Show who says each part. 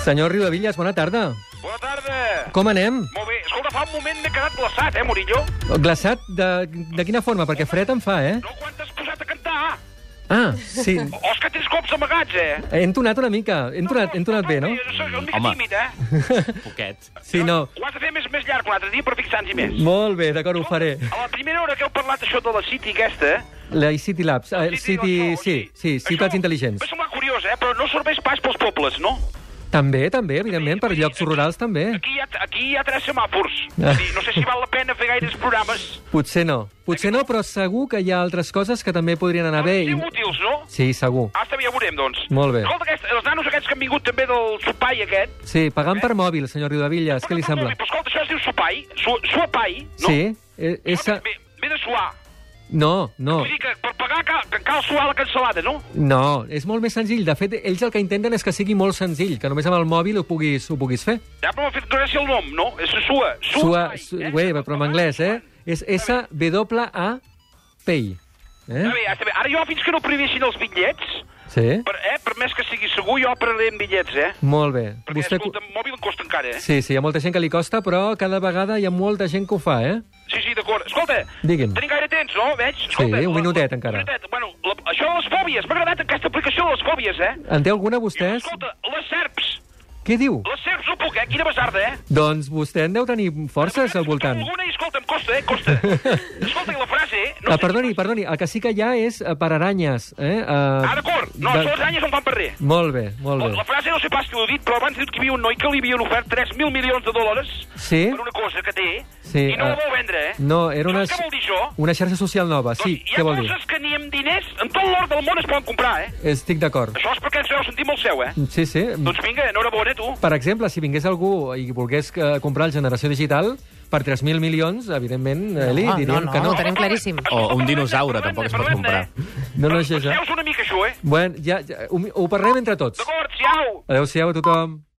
Speaker 1: Senyor Riudevillas, bona tarda.
Speaker 2: Bona tarda.
Speaker 1: Com anem?
Speaker 2: Molt bé. Escolta, fa un moment m'he quedat glaçat, Murillo?
Speaker 1: Glaçat? De quina forma? Perquè fred em fa,
Speaker 2: No, quan t'has posat a cantar.
Speaker 1: Ah, sí.
Speaker 2: O és que tens cops amagats,
Speaker 1: He entonat una mica. He entonat bé, no?
Speaker 2: Soc una mica
Speaker 3: Home.
Speaker 2: tímid,
Speaker 3: Poquet.
Speaker 1: Sí, no.
Speaker 2: Ho has de fer més llarg un altre dia per fixar-nos-hi més.
Speaker 1: Molt bé, d'acord, ho faré.
Speaker 2: A la primera hora que heu parlat això de la City aquesta...
Speaker 1: La City Labs. City... Sí, ciutats intel·ligents.
Speaker 2: M'ha semblat curiós, però no serveix pas pels pobles, no?
Speaker 1: També, evidentment, per llocs rurals també.
Speaker 2: Aquí hi ha 3 semàfors. Vull dir, no sé si val la pena fer gaires programes.
Speaker 1: Potser no, però segur que hi ha altres coses que també podrien anar bé.
Speaker 2: Són útils, no?
Speaker 1: Sí, segur.
Speaker 2: Està bé, ja veurem, doncs.
Speaker 1: Molt bé.
Speaker 2: Escolta, els nanos aquests que han vingut també del sopai aquest...
Speaker 1: Sí, pagant per mòbil, senyor Riudevillas, què li sembla?
Speaker 2: Però escolta, això es diu sopai? Suapai, no?
Speaker 1: Sí,
Speaker 2: Ve de suar.
Speaker 1: No.
Speaker 2: Vull dir que per pagar cal suar la cansalada, no?
Speaker 1: No, és molt més senzill. De fet, ells el que intenten és que sigui molt senzill, que només amb el mòbil ho puguis fer.
Speaker 2: Ja, però m'ha fet gràcia el nom, no? És sua.
Speaker 1: Però en anglès, És S-W-A-Pay.
Speaker 2: Està bé. Ara jo, fins que no prohibeixin els bitllets,
Speaker 1: Sí?
Speaker 2: per més que sigui segur, jo pararé amb bitllets,
Speaker 1: Molt bé.
Speaker 2: Perquè, escolta, el mòbil em costa encara,
Speaker 1: Sí, hi ha molta gent que li costa, però cada vegada hi ha molta gent que ho fa,
Speaker 2: Sí, d'acord. Escolta,
Speaker 1: Digui'm.
Speaker 2: tenim gaire temps, no? Veig? Escolta,
Speaker 1: Sí, un minutet encara.
Speaker 2: Bueno, això de les fòbies, m'ha agradat aquesta aplicació de les fòbies,
Speaker 1: En té alguna, vostès?
Speaker 2: Escolta, les serps.
Speaker 1: Què diu?
Speaker 2: Les serps no puc, Quina basarda,
Speaker 1: Doncs vostè en deu tenir forces al voltant.
Speaker 2: Alguna i, escolta, em costa, costa. Escolta, i la frase,
Speaker 1: Perdoni, el que sí que hi ha és per aranyes,
Speaker 2: d'acord. No, això les aranyes no em fan per res.
Speaker 1: Molt bé.
Speaker 2: La frase no sé pas qui l'ha dit, però abans ha dit que hi havia un noi que li havien ofert 3.000 milions de dòlars
Speaker 1: Sí?
Speaker 2: per una cosa que té,
Speaker 1: Sí,
Speaker 2: i no la vol vendre,
Speaker 1: No, era
Speaker 2: Saps què vol dir això?
Speaker 1: una xarxa social nova, sí.
Speaker 2: Doncs hi
Speaker 1: Què
Speaker 2: ha
Speaker 1: vol dir?
Speaker 2: coses que ni amb diners, en tot l'or del món es poden comprar,
Speaker 1: Estic d'acord.
Speaker 2: Això és perquè ens veu sentir molt seu,
Speaker 1: Sí.
Speaker 2: Doncs vinga, enhorabona, tu.
Speaker 1: Per exemple, si vingués algú i volgués comprar el Generació Digital, per 3.000 milions, evidentment, Eli, diríem que no.
Speaker 4: Ho tenim claríssim.
Speaker 3: O un dinosaure tampoc es pot comprar.
Speaker 1: No és això.
Speaker 2: Veus una mica això,
Speaker 1: Bueno, ja ho parlem entre tots.
Speaker 2: D'acord, siau.
Speaker 1: Adéu-siau a tothom.